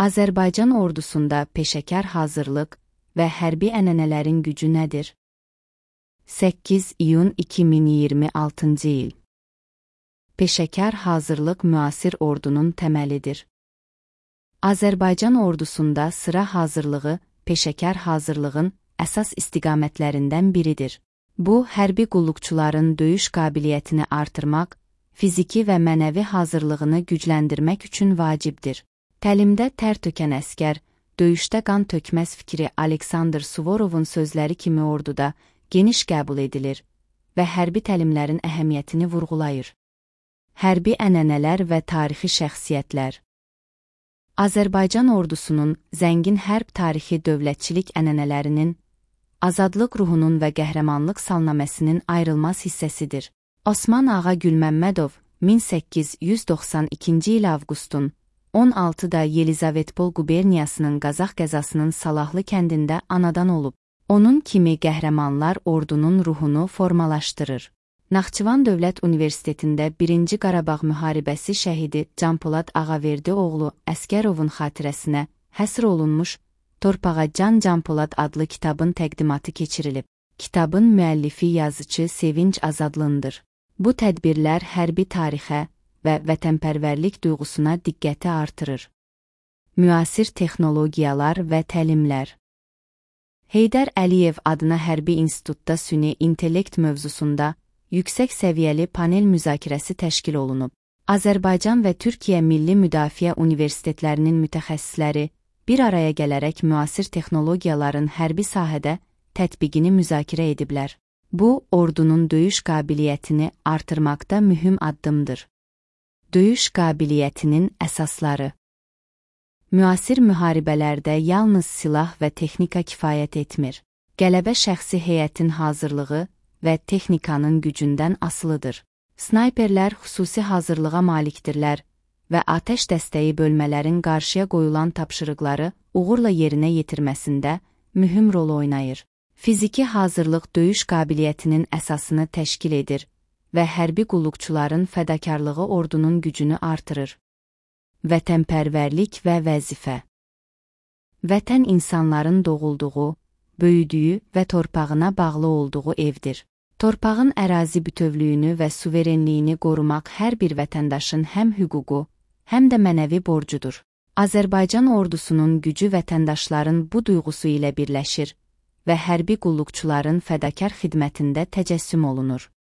Azərbaycan ordusunda peşəkar hazırlıq və hərbi ənənələrin gücü nədir? 8 iyun 2026-cı il. Peşəkar hazırlıq müasir ordunun təməlidir. Azərbaycan ordusunda sıra hazırlığı peşəkar hazırlığın əsas istiqamətlərindən biridir. Bu, hərbi qulluqçuların döyüş qabiliyyətini artırmaq, fiziki və mənəvi hazırlığını gücləndirmək üçün vacibdir. Təlimdə tər tökən əskər, döyüşdə qan tökməz fikri Aleksandr Suvorovun sözləri kimi orduda geniş qəbul edilir və hərbi təlimlərin əhəmiyyətini vurğulayır. Hərbi ənənələr və tarixi şəxsiyyətlər. Azərbaycan ordusunun zəngin hərb tarixi dövlətçilik ənənələrinin, azadlıq ruhunun və qəhrəmanlıq salnaməsinin ayrılmaz hissəsidir. Osman Ağa Gülməmmədov 1892-ci il avqustun 16-da Yelizavetpol quberniyasının Qazax qəzasının Salahlı kəndində anadan olub. Onun kimi qəhrəmanlar ordunun ruhunu formalaşdırır. Naxçıvan Dövlət Universitetində 1-ci Qarabağ müharibəsi şəhidi Canpolad Ağaverdi oğlu Əskərovun xatirəsinə həsr olunmuş Torpağa Canpolad adlı kitabın təqdimatı keçirilib. Kitabın müəllifi yazıcı Sevinc Azadlındır. Bu tədbirlər hərbi tarixə və vətənpərvərlik duyğusuna diqqəti artırır. Müasir texnologiyalar və təlimlər. Heydər Əliyev adına hərbi institutda süni intellekt mövzusunda yüksək səviyyəli panel müzakirəsi təşkil olunub. Azərbaycan və Türkiyə Milli Müdafiə Universitetlərinin mütəxəssisləri bir araya gələrək müasir texnologiyaların hərbi sahədə tətbiqini müzakirə ediblər. Bu, ordunun döyüş qabiliyyətini artırmaqda mühüm addımdır. Döyüş qabiliyyətinin əsasları. Müasir müharibələrdə yalnız silah və texnika kifayət etmir. Qələbə şəxsi heyətin hazırlığı və texnikanın gücündən asılıdır. Snayperlər xüsusi hazırlığa malikdirlər və atəş dəstəyi bölmələrin qarşıya qoyulan tapşırıqları uğurla yerinə yetirməsində mühüm rol oynayır. Fiziki hazırlıq döyüş qabiliyyətinin əsasını təşkil edir və hərbi qulluqçuların fədakarlığı ordunun gücünü artırır. Vətənpərvərlik və vəzifə. Vətən insanların doğulduğu, böyüdüyü və torpağına bağlı olduğu evdir. Torpağın ərazi bütövlüyünü və suverenliyini qorumaq hər bir vətəndaşın həm hüququ, həm də mənəvi borcudur. Azərbaycan ordusunun gücü vətəndaşların bu duyğusu ilə birləşir və hərbi qulluqçuların fədakar xidmətində təcəssüm olunur.